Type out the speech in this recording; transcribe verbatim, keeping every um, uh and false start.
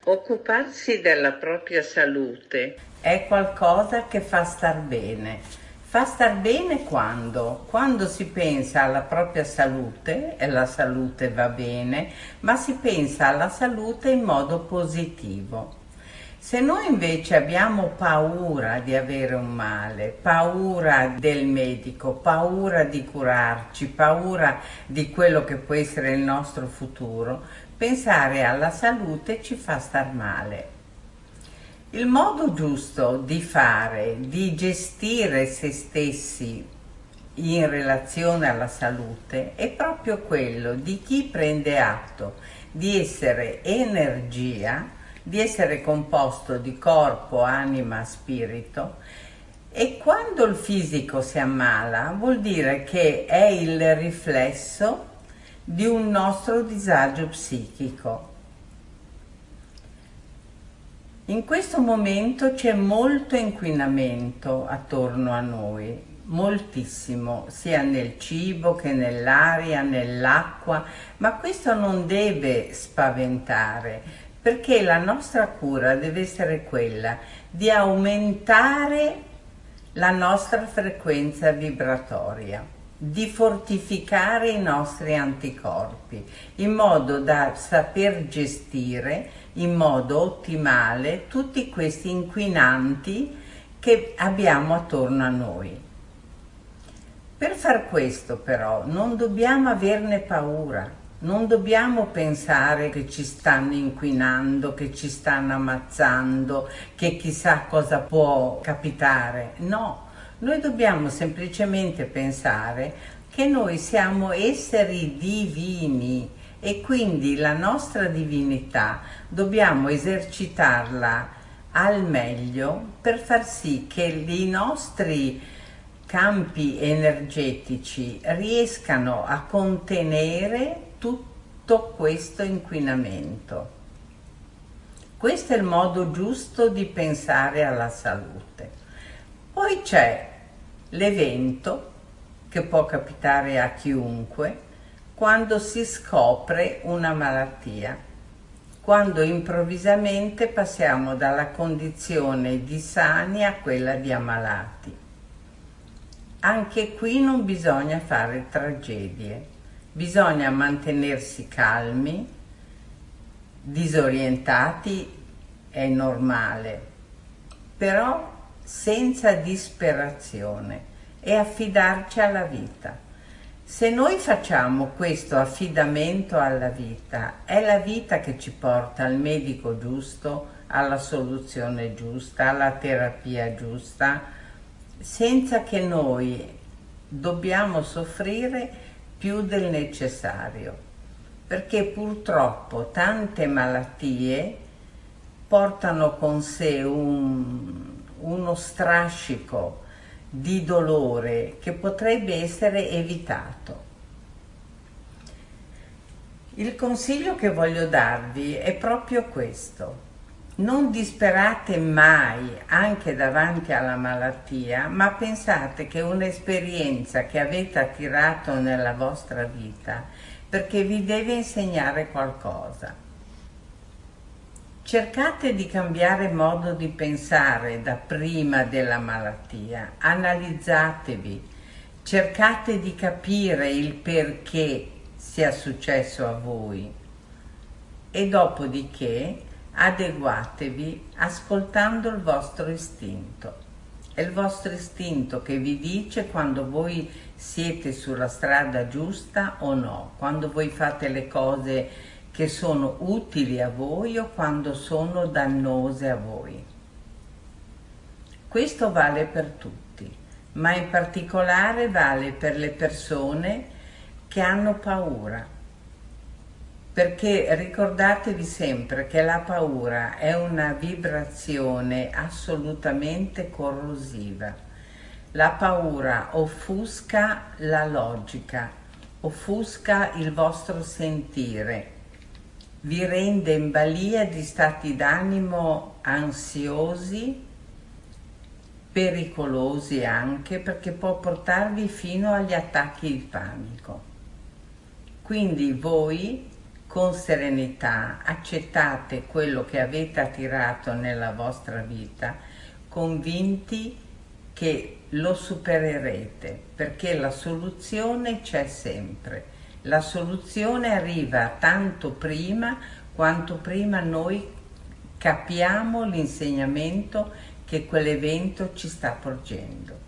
Occuparsi della propria salute è qualcosa che fa star bene. Fa star bene quando? Quando si pensa alla propria salute, e la salute va bene, ma si pensa alla salute in modo positivo. Se noi invece abbiamo paura di avere un male, paura del medico, paura di curarci, paura di quello che può essere il nostro futuro, pensare alla salute ci fa star male. Il modo giusto di fare, di gestire se stessi in relazione alla salute è proprio quello di chi prende atto di essere energia, di essere composto di corpo, anima, spirito, e quando il fisico si ammala vuol dire che è il riflesso di un nostro disagio psichico. In questo momento c'è molto inquinamento attorno a noi, moltissimo, sia nel cibo che nell'aria, nell'acqua, ma questo non deve spaventare, perché la nostra cura deve essere quella di aumentare la nostra frequenza vibratoria, di fortificare i nostri anticorpi, in modo da saper gestire in modo ottimale tutti questi inquinanti che abbiamo attorno a noi. Per far questo però non dobbiamo averne paura. Non dobbiamo pensare che ci stanno inquinando, che ci stanno ammazzando, che chissà cosa può capitare. No, noi dobbiamo semplicemente pensare che noi siamo esseri divini e quindi la nostra divinità dobbiamo esercitarla al meglio per far sì che i nostri campi energetici riescano a contenere tutto questo inquinamento. Questo è il modo giusto di pensare alla salute. Poi c'è l'evento che può capitare a chiunque quando si scopre una malattia, quando improvvisamente passiamo dalla condizione di sani a quella di ammalati. Anche qui non bisogna fare tragedie. Bisogna mantenersi calmi, disorientati è normale, però senza disperazione e affidarci alla vita. Se noi facciamo questo affidamento alla vita, è la vita che ci porta al medico giusto, alla soluzione giusta, alla terapia giusta, senza che noi dobbiamo soffrire più del necessario, perché purtroppo tante malattie portano con sé un, uno strascico di dolore che potrebbe essere evitato. Il consiglio che voglio darvi è proprio questo: non disperate mai anche davanti alla malattia, ma pensate che è un'esperienza che avete attirato nella vostra vita perché vi deve insegnare qualcosa. Cercate di cambiare modo di pensare da prima della malattia, analizzatevi, cercate di capire il perché sia successo a voi e dopodiché adeguatevi ascoltando il vostro istinto. È il vostro istinto che vi dice quando voi siete sulla strada giusta o no, quando voi fate le cose che sono utili a voi o quando sono dannose a voi. Questo vale per tutti, ma in particolare vale per le persone che hanno paura. Perché ricordatevi sempre che la paura è una vibrazione assolutamente corrosiva. La paura offusca la logica, offusca il vostro sentire, vi rende in balia di stati d'animo ansiosi, pericolosi anche, perché può portarvi fino agli attacchi di panico. Quindi voi con serenità, accettate quello che avete attirato nella vostra vita, convinti che lo supererete, perché la soluzione c'è sempre. La soluzione arriva tanto prima quanto prima noi capiamo l'insegnamento che quell'evento ci sta porgendo.